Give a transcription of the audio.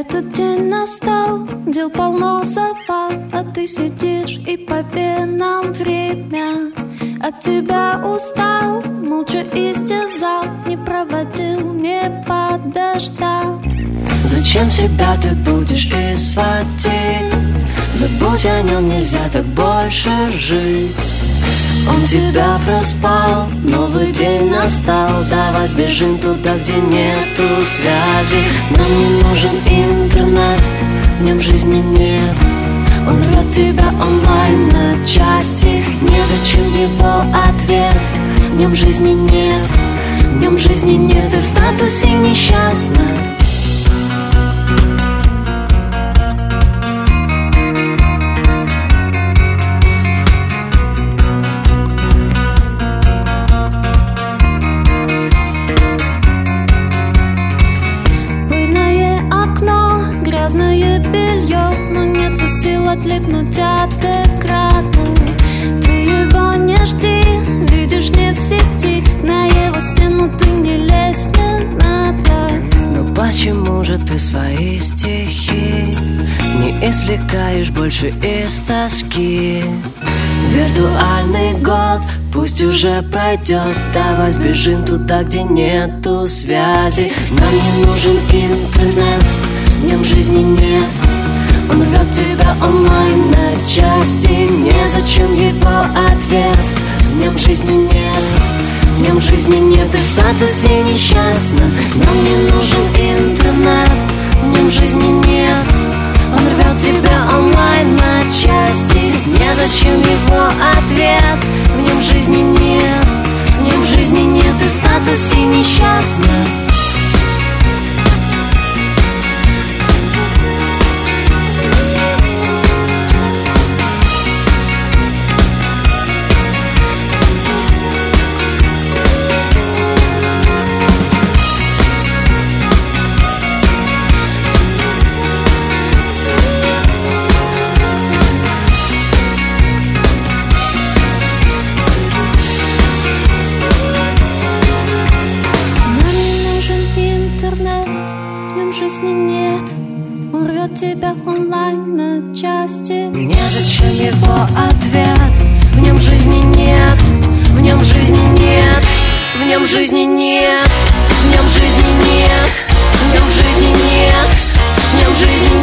Этот день настал, дел полно запал, а ты сидишь и по венам время. От тебя устал, молча истязал, не проводил, не подождал. Зачем себя ты будешь изводить? Забудь о нем, нельзя так больше жить. Он тебя проспал, новый день настал. Давай сбежим туда, где нету связи. Нам не нужен интернет, в нем жизни нет. Он рвет тебя онлайн на части. Незачем его ответ, в нем жизни нет. В нем жизни нет, ты в статусе несчастна. Грязное белье, но нету сил отлипнуть от экрана. Ты его не жди, видишь не в сети. На его стену ты не лезь, не надо. Но почему же ты свои стихи не извлекаешь больше из тоски? Виртуальный год пусть уже пройдет. Давай сбежим туда, где нету связи. Нам не нужен интернет, в нем жизни нет. Он рвет тебя онлайн на части. Незачем его ответ, в нем жизни нет. В нем жизни нет, ты в статусе несчастна. Нам не нужен интернет, в нем жизни нет. Он рвет тебя онлайн на части. Незачем его ответ, в нем жизни нет. В нем жизни нет, ты в статусе несчастна. Жизни нет, он рвет тебя онлайн на части. Незачем его ответ, в нем жизни нет. В нем жизни нет. В нем жизни нет. В нем жизни нет. В нем жизни нет. В нем жизни нет.